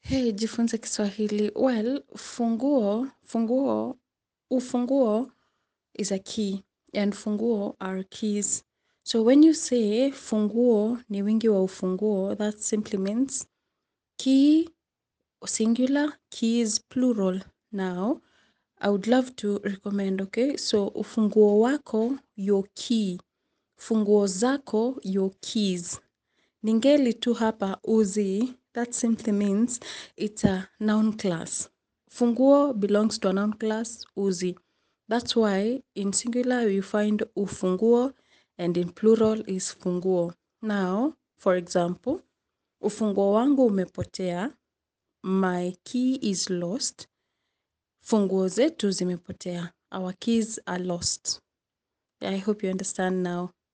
Hey, jifunze Kiswahili. Well, ufunguo is a key and funguo are keys. So when you say funguo ni wingi wa ufunguo, that simply means key singular, keys plural. Now, I would love to recommend, okay? So ufunguo wako, your key. Funguo zako, your keys. Ningeli tu hapa uzi, that simply means it's a noun class. Funguo belongs to a noun class, uzi. That's why in singular you find ufunguo and in plural is funguo. Now, for example, ufunguo wangu umepotea, my key is lost, funguo zetu zimepotea, our keys are lost. I hope you understand now.